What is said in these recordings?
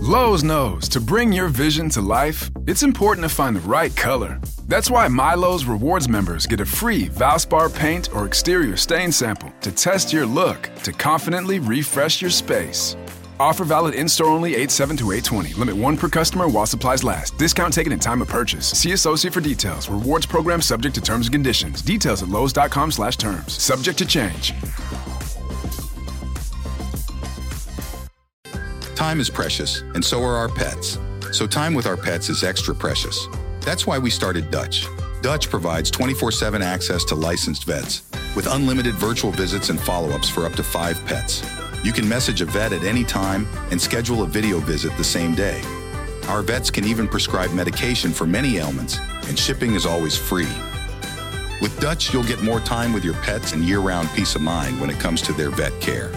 Lowe's knows to bring your vision to life, it's important to find the right color. That's why MyLowe's Rewards members get a free Valspar paint or exterior stain sample to test your look to confidently refresh your space. Offer valid in-store only 8/7 to 8/20. Limit 1 per customer while supplies last. Discount taken in time of purchase. See associate for details. Rewards program subject to terms and conditions. Details at lowes.com/terms. Subject to change. Time is precious, and so are our pets. So time with our pets is extra precious. That's why we started Dutch. Dutch provides 24/7 access to licensed vets with unlimited virtual visits and follow-ups for up to 5 pets. You can message a vet at any time and schedule a video visit the same day. Our vets can even prescribe medication for many ailments, and shipping is always free. With Dutch, you'll get more time with your pets and year-round peace of mind when it comes to their vet care.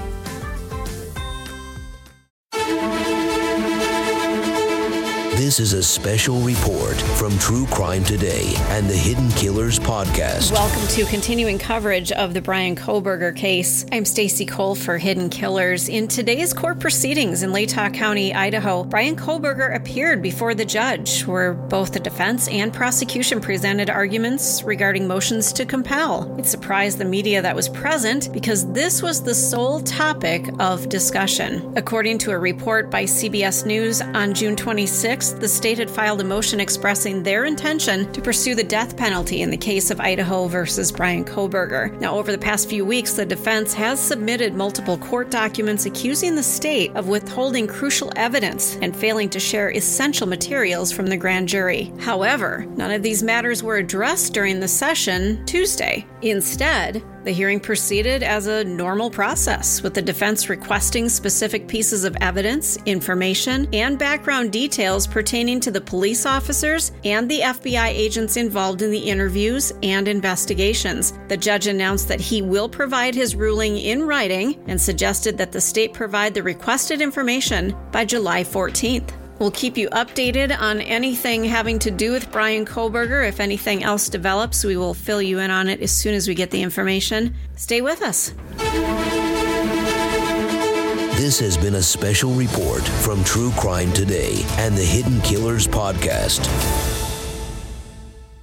This is a special report from True Crime Today and the Hidden Killers podcast. Welcome to continuing coverage of the Bryan Kohberger case. I'm Stacy Cole for Hidden Killers. In today's court proceedings in Latah County, Idaho, Bryan Kohberger appeared before the judge, where both the defense and prosecution presented arguments regarding motions to compel. It surprised the media that was present because this was the sole topic of discussion. According to a report by CBS News on June 26th, the state had filed a motion expressing their intention to pursue the death penalty in the case of Idaho versus Bryan Kohberger. Now, over the past few weeks, the defense has submitted multiple court documents accusing the state of withholding crucial evidence and failing to share essential materials from the grand jury. However, none of these matters were addressed during the session Tuesday. Instead, the hearing proceeded as a normal process, with the defense requesting specific pieces of evidence, information, and background details pertaining to the police officers and the FBI agents involved in the interviews and investigations. The judge announced that he will provide his ruling in writing and suggested that the state provide the requested information by July 14th. We'll keep you updated on anything having to do with Bryan Kohberger. If anything else develops, we will fill you in on it as soon as we get the information. Stay with us. This has been a special report from True Crime Today and the Hidden Killers podcast.